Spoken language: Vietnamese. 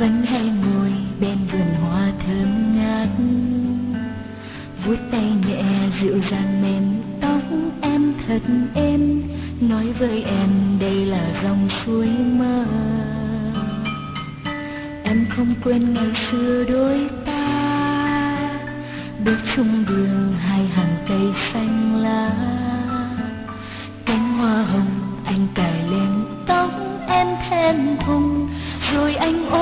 vẫn hay ngồi bên vườn hoa thơm ngát, vuốt tay nhẹ dịu dàng mềm tóc em thật êm, nói với em đây là dòng suối mơ. Em không quên ngày xưa đôi ta bước chung đường hai hàng cây xanh lá, cánh hoa hồng anh cài lên tóc em thẹn thùng, rồi anh ôm